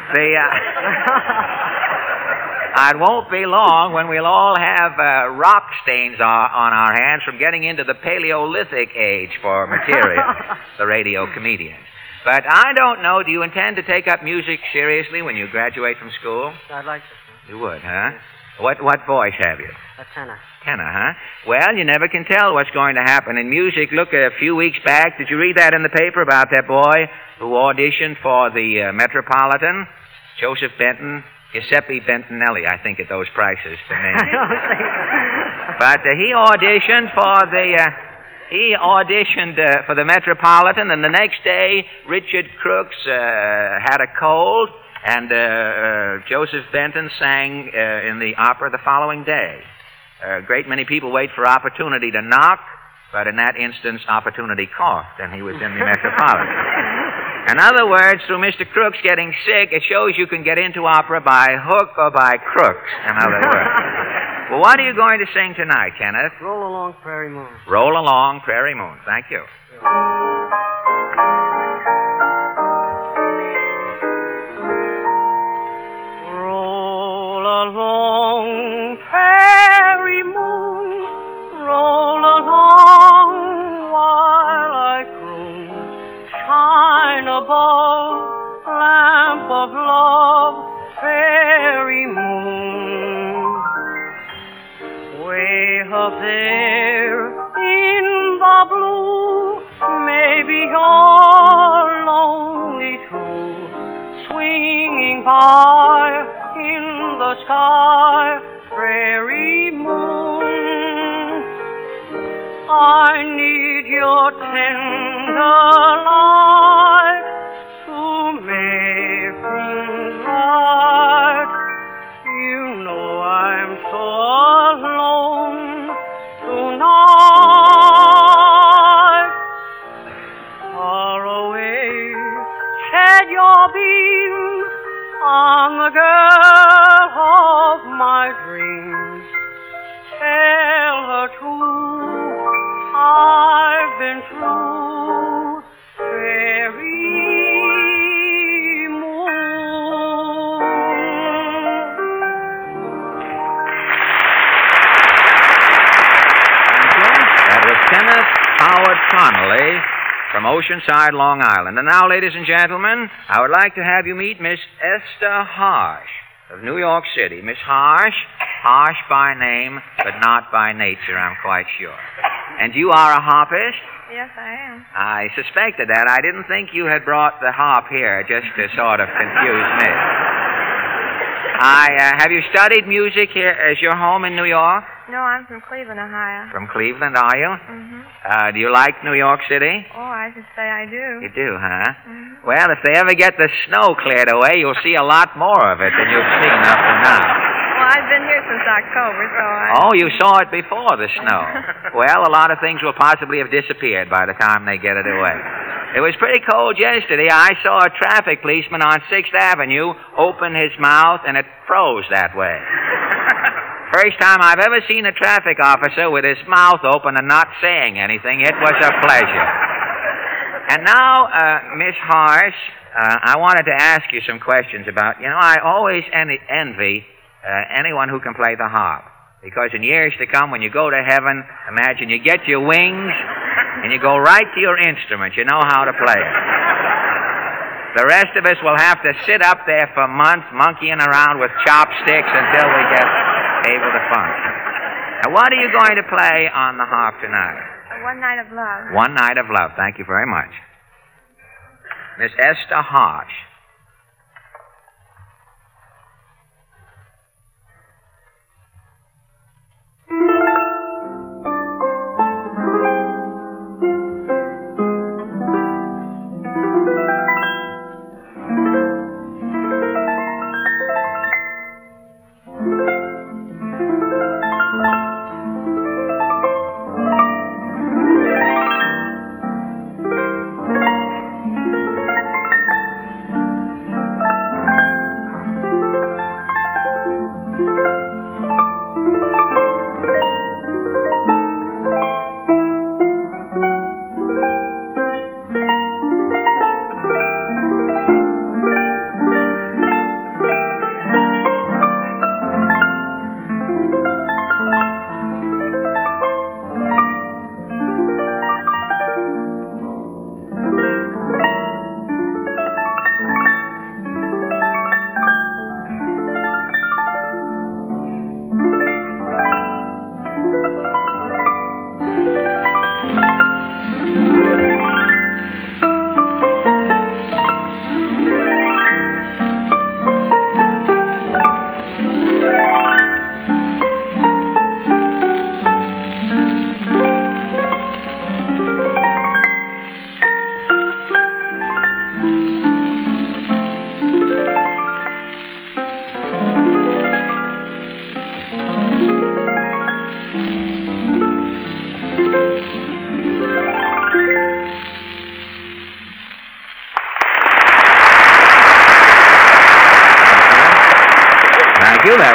It won't be long when we'll all have rock stains on our hands from getting into the Paleolithic age for material, the radio comedians. But I don't know, do you intend to take up music seriously when you graduate from school? I'd like to. You would, huh? What voice have you? A tenor. Tenor, huh? Well, you never can tell what's going to happen in music. Look, a few weeks back, did you read that in the paper about that boy who auditioned for the Metropolitan? Joseph Benton, Giuseppe Bentonelli, I think, at those prices to me. But he auditioned for the Metropolitan, and the next day, Richard Crooks had a cold, and Joseph Benton sang in the opera the following day. A great many people wait for opportunity to knock, but in that instance, opportunity coughed, and he was in the Metropolitan. In other words, through Mr. Crooks getting sick, it shows you can get into opera by hook or by crooks, in other words. Well, what are you going to sing tonight, Kenneth? Roll Along, Prairie Moon. Roll Along, Prairie Moon. Thank you. Roll along, prairie moon, roll along while I croon. Shine above, lamp of love, prairie moon. Way up there in the blue, maybe you're lonely too, swinging by in the sky, prairie moon. I need your tender light to make things right. You know I'm so alone tonight. Far away, shed your beam on the girl of my dreams. Tell her too, I've been true, prairie moon. That was Kenneth Howard Connolly from Oceanside, Long Island. And now, ladies and gentlemen, I would like to have you meet Miss Esther Harsh of New York City. Miss Harsh by name, but not by nature, I'm quite sure. And you are a harpist? Yes, I am. I suspected that. I didn't think you had brought the harp here just to sort of confuse me. Have you studied music here as your home in New York? No, I'm from Cleveland, Ohio. From Cleveland, are you? Mm-hmm. Do you like New York City? Oh, I should say I do. You do, huh? Mm-hmm. Well, if they ever get the snow cleared away, you'll see a lot more of it than you've seen up to now. Well, I've been here since October, so Oh, you saw it before the snow. Well, a lot of things will possibly have disappeared by the time they get it away. It was pretty cold yesterday. I saw a traffic policeman on 6th Avenue open his mouth, and it froze that way. First time I've ever seen a traffic officer with his mouth open and not saying anything. It was a pleasure. And now, Miss Harsh, I wanted to ask you some questions about, I always envy anyone who can play the harp. Because in years to come, when you go to heaven, imagine you get your wings and you go right to your instrument. You know how to play it. The rest of us will have to sit up there for months monkeying around with chopsticks until we get able to function. Now, what are you going to play on the harp tonight? One Night of Love. One Night of Love. Thank you very much. Miss Esther Harsh.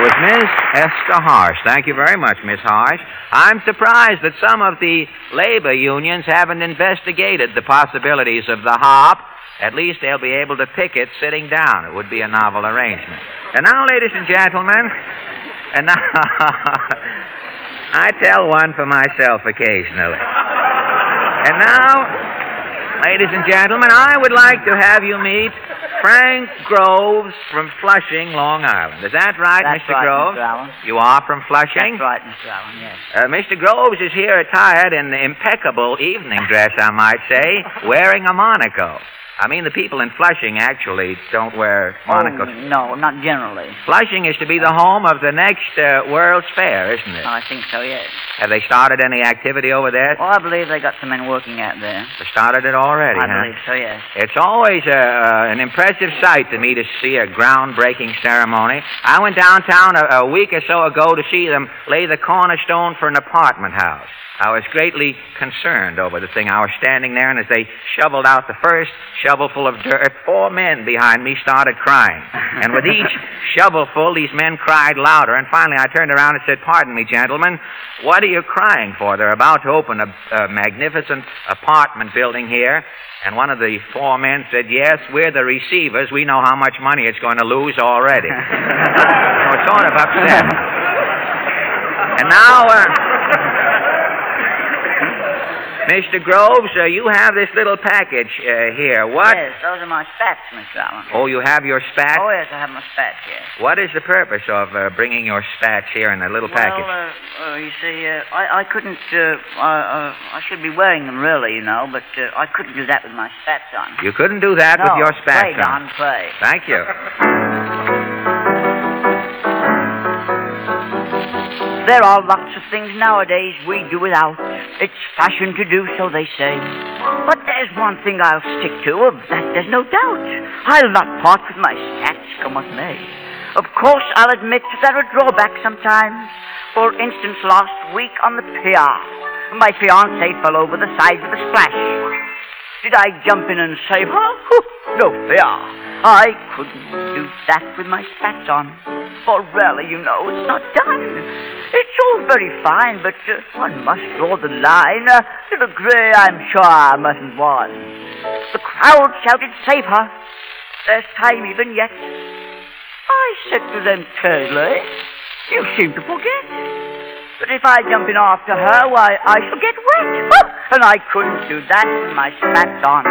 was Miss Esther Harsh. Thank you very much, Miss Harsh. I'm surprised that some of the labor unions haven't investigated the possibilities of the hop. At least they'll be able to pick it sitting down. It would be a novel arrangement. And now, ladies and gentlemen, and now I tell one for myself occasionally. And now, ladies and gentlemen, I would like to have you meet Frank Groves from Flushing, Long Island. Is that right, That's Mr. right, Groves? Mr. Allen. You are from Flushing? That's right, Mr. Allen, yes. Mr. Groves is here attired in impeccable evening dress, I might say, wearing a monocle. I mean, the people in Flushing actually don't wear monocles. Oh, no, not generally. Flushing is to be the home of the next World's Fair, isn't it? I think so, yes. Have they started any activity over there? Oh, I believe they got some men working out there. They started it already, I huh? believe so, yes. It's always an impressive sight to me to see a groundbreaking ceremony. I went downtown a week or so ago to see them lay the cornerstone for an apartment house. I was greatly concerned over the thing. I was standing there, and as they shoveled out the first shovelful of dirt, 4 men behind me started crying. And with each shovelful, these men cried louder. And finally, I turned around and said, "Pardon me, gentlemen, what are you crying for? They're about to open a magnificent apartment building here." And one of the 4 men said, "Yes, we're the receivers. We know how much money it's going to lose already." So I was sort of upset. And now, Mr. Groves, you have this little package here. What? Yes, those are my spats, Mr. Allen. Oh, you have your spats? Oh, yes, I have my spats, yes. What is the purpose of bringing your spats here in a little package? Well, you see, I couldn't, I should be wearing them really, you know, but I couldn't do that with my spats on. You couldn't do that with your spats play, on? Don, play. Thank you. There are lots of things nowadays we do without. It's fashion to do so, they say. But there's one thing I'll stick to, of that there's no doubt. I'll not part with my spats, come what may. Of course, I'll admit there are drawbacks sometimes. For instance, last week on the pier, my fiancée fell over the side of the splash. Did I jump in and save her? No fear. I couldn't do that with my spats on. For really, you know, it's not done. It's all very fine, but one must draw the line. To the degree I'm sure I mustn't want. The crowd shouted, "Save her." There's time even yet. I said to them tersely, "You seem to forget. But if I jump in after her, why, I shall get wet." And I couldn't do that with my spats on.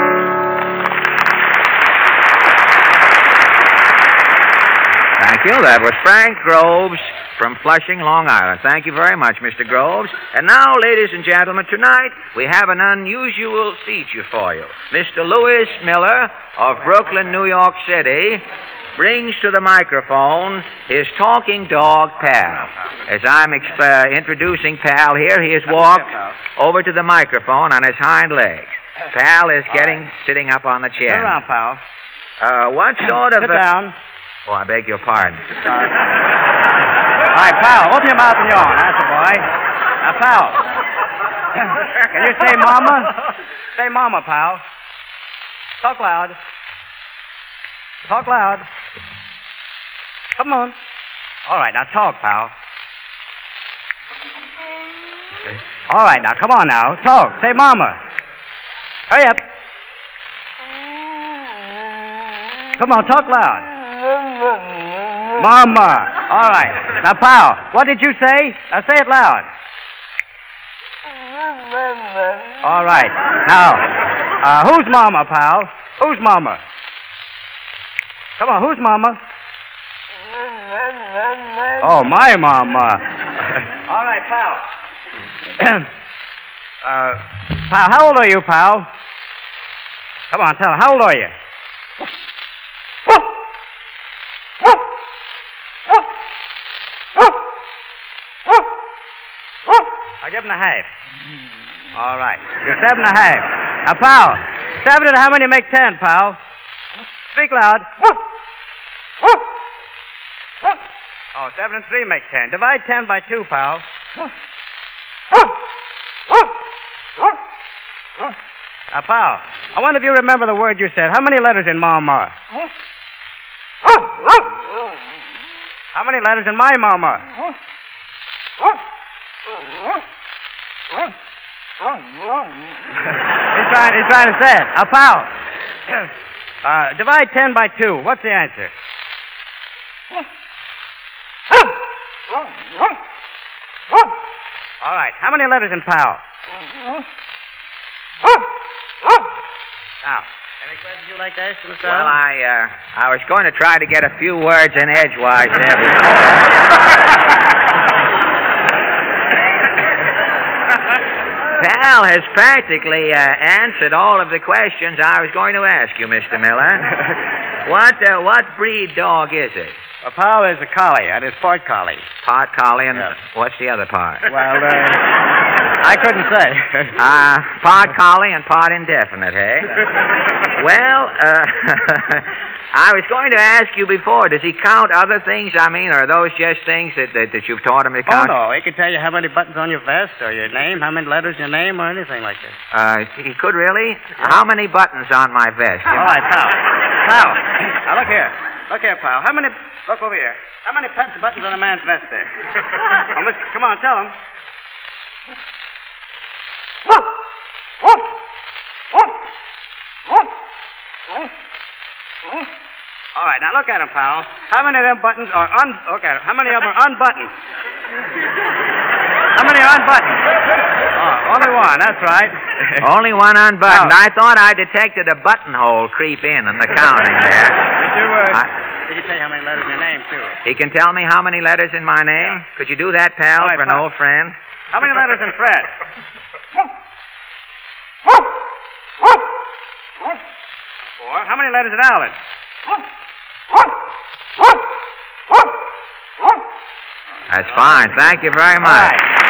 Thank you. That was Frank Groves from Flushing, Long Island. Thank you very much, Mr. Groves. And now, ladies and gentlemen, tonight we have an unusual feature for you. Mr. Louis Miller of Brooklyn, New York City, brings to the microphone his talking dog, Pal. As I'm introducing Pal here, he has walked over to the microphone on his hind legs. Pal is sitting up on the chair. Sit around, Pal. What sort of... Sit down. Oh, I beg your pardon. All right, Pal, open your mouth and yawn. That's a boy. Now, Pal, can you say Mama? Say Mama, Pal. Talk loud. Talk loud. Come on. All right, now talk, Pal. All right, now, come on now. Talk. Say Mama. Hurry up. Come on, talk loud. Mama. All right. Now, Pal, what did you say? Now, say it loud. All right. Now, who's Mama, Pal? Who's Mama? Come on, who's Mama? Oh, my Mama. All right, Pal. Pal, how old are you, Pal? Come on, tell her. How old are you? I'll give him a half. All right. You're 7.5. Now, Pal, 7 and how many make 10, Pal? Speak loud. Oh, 7 and 3 make 10. Divide 10 by 2, Pal. Now, Pal, I wonder if you remember the word you said. How many letters in Mama? How many letters in my mama? He's trying to say it. Pal. Divide 10 by 2. What's the answer? All right. How many letters in pal? Now, any questions you'd like to ask, Mr. Well, I was going to try to get a few words in edgewise there. Pal has practically answered all of the questions I was going to ask you, Mr. Miller. What breed dog is it? A pal is a collie. That is part collie. Part collie, and what's the other part? Well, I couldn't say. Part collie and part indefinite, eh? Well, I was going to ask you before, does he count other things? I mean, are those just things that you've taught him to count? Oh, no. He can tell you how many buttons on your vest or your name, how many letters in your name, or anything like that. He could really? How many buttons on my vest? All right, pal. Pal, now look here. Look here, pal. Look over here. How many buttons on a man's vest there? Now, come on, tell him. All right, now look at him, pal. How many of them buttons are look at him. How many of them are unbuttoned? How many are unbuttoned? Oh, only one, that's right. Only one unbuttoned. I thought I detected a buttonhole creep in the counting there. Did you tell you how many letters in your name, too? He can tell me how many letters in my name? Yeah. Could you do that, pal, for an old friend? How many letters in Fred? 4. How many letters in Alan? 4. That's fine. Thank you very much.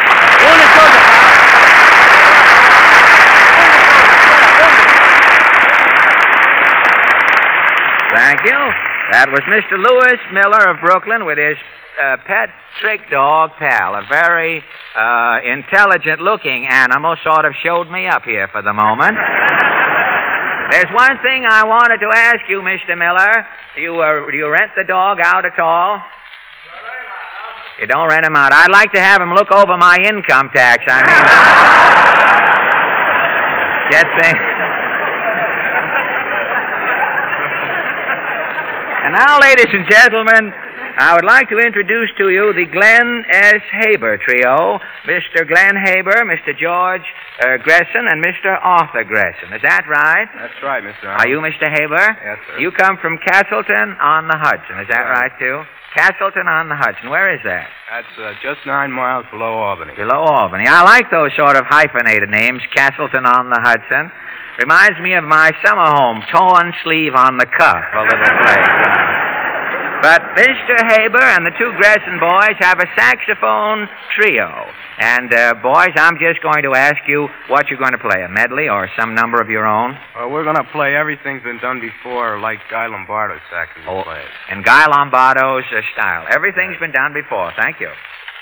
Thank you. That was Mr. Lewis Miller of Brooklyn with his pet trick dog, Pal. A very intelligent-looking animal, sort of showed me up here for the moment. There's one thing I wanted to ask you, Mr. Miller. Do you rent the dog out at all? You don't rent him out. I'd like to have him look over my income tax. I mean, get things. And now, ladies and gentlemen, I would like to introduce to you the Glenn S. Haber trio. Mr. Glenn Haber, Mr. George Gresson, and Mr. Arthur Gresson. Is that right? That's right, Mr. Are you Mr. Haber? Yes, sir. You come from Castleton on the Hudson. Is that right, too? Castleton on the Hudson. Where is that? That's just 9 miles below Albany. Below Albany. I like those sort of hyphenated names, Castleton on the Hudson. Reminds me of my summer home, Torn Sleeve on the Cuff, a little place. But Mr. Haber and the two Gresson boys have a saxophone trio. And, boys, I'm just going to ask you what you're going to play, a medley or some number of your own? We're going to play Everything's Been Done Before, like Guy Lombardo's saxophone plays. In Guy Lombardo's style. Everything's been done before. Thank you.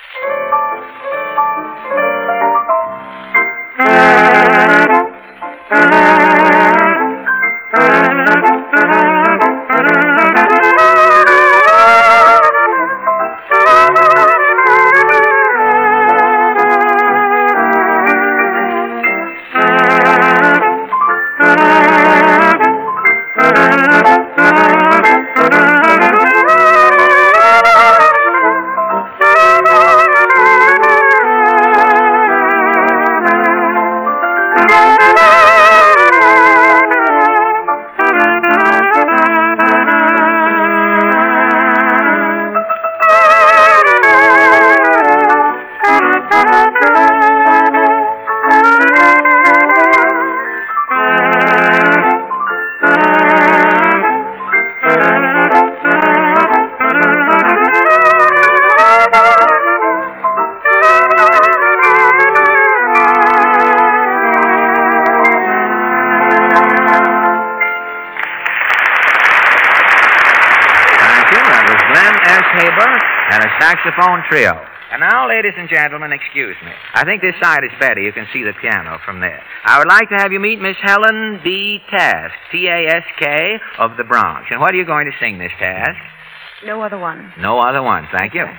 Saxophone trio. And now, ladies and gentlemen, excuse me. I think this side is better. You can see the piano from there. I would like to have you meet Miss Helen B. Task, T-A-S-K, of the Bronx. And what are you going to sing, Miss Task? No other one. No other one. Thank you.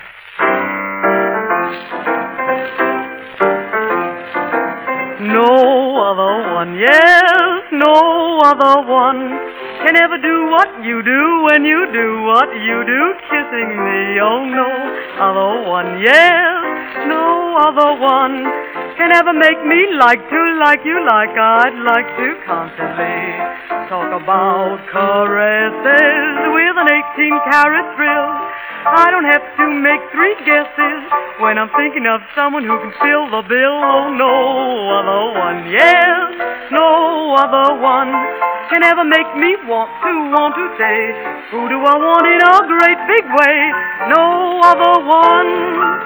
No other one, yes, no other one can ever do what you do when you do what you do, kissing me. Oh, no other one, yes, no other one can ever make me like you like I'd like to constantly talk about caresses with an 18-karat thrill. I don't have to make 3 guesses when I'm thinking of someone who can fill the bill. Oh, no other one, yes, no other one can ever make me want to say, who do I want in a great big way? No other one.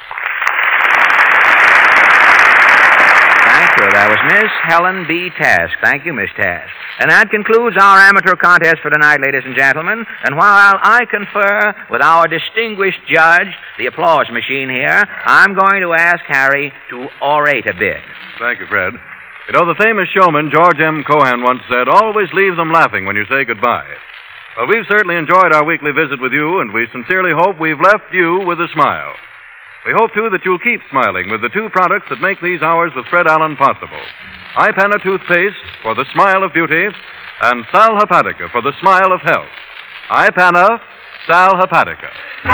Thank you. That was Miss Helen B. Task. Thank you, Miss Task. And that concludes our amateur contest for tonight, ladies and gentlemen. And while I confer with our distinguished judge, the applause machine here, I'm going to ask Harry to orate a bit. Thank you, Fred. You know, the famous showman George M. Cohan once said, always leave them laughing when you say goodbye. Well, we've certainly enjoyed our weekly visit with you, and we sincerely hope we've left you with a smile. We hope, too, that you'll keep smiling with the 2 products that make these hours with Fred Allen possible. Ipana toothpaste for the smile of beauty, and Sal Hepatica for the smile of health. Ipana, Sal Hepatica.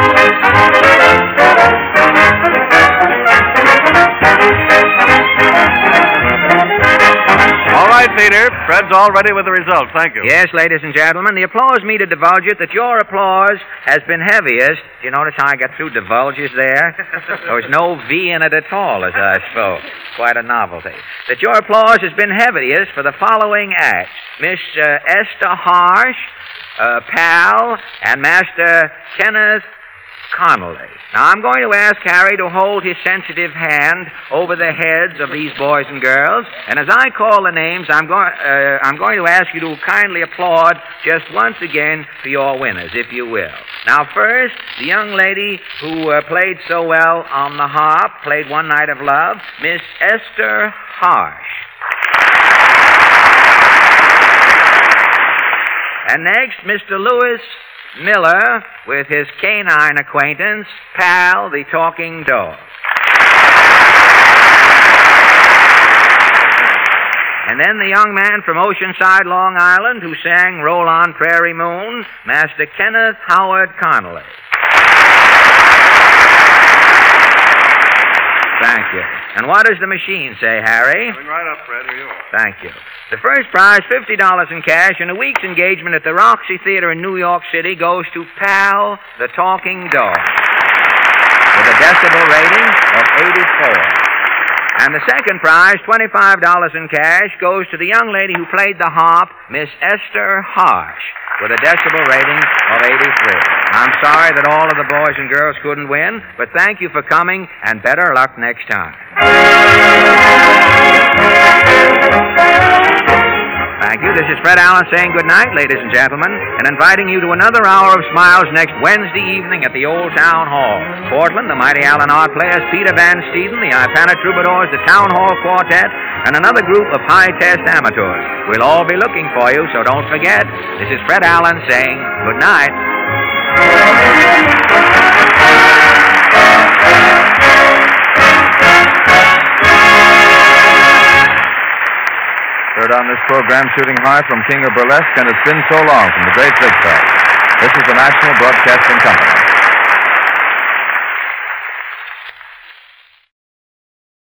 All right, Peter. Fred's all ready with the results. Thank you. Yes, ladies and gentlemen, the applause me to divulge it that your applause has been heaviest. Do you notice how I got through divulges there? There was no V in it at all as I spoke. Quite a novelty. That your applause has been heaviest for the following acts. Miss Esther Harsh, Pal, and Master Kenneth Connolly. Now, I'm going to ask Harry to hold his sensitive hand over the heads of these boys and girls, and as I call the names, I'm going to ask you to kindly applaud just once again for your winners, if you will. Now, first, the young lady who played so well on the harp, played One Night of Love, Miss Esther Harsh. And next, Mr. Lewis Miller with his canine acquaintance, Pal, the talking dog. And then the young man from Oceanside, Long Island, who sang Roll On Prairie Moon, Master Kenneth Howard Connolly. Thank you. And what does the machine say, Harry? Coming right up, Fred. Here you are. Thank you. The first prize, $50 in cash, and a week's engagement at the Roxy Theater in New York City goes to Pal, the talking dog, with a decibel rating of 84. And the second prize, $25 in cash, goes to the young lady who played the harp, Miss Esther Harsh, with a decibel rating of 83. I'm sorry that all of the boys and girls couldn't win, but thank you for coming, and better luck next time. Thank you. This is Fred Allen saying good night, ladies and gentlemen, and inviting you to another hour of smiles next Wednesday evening at the Old Town Hall. Portland, the Mighty Allen Art Players, Peter Van Steeden, the Ipana Troubadours, the Town Hall Quartet, and another group of high-test amateurs. We'll all be looking for you, so don't forget. This is Fred Allen saying good night. Heard on this program, Shooting High from King of Burlesque, and It's Been So Long from the Great Big Band. This is the National Broadcasting Company.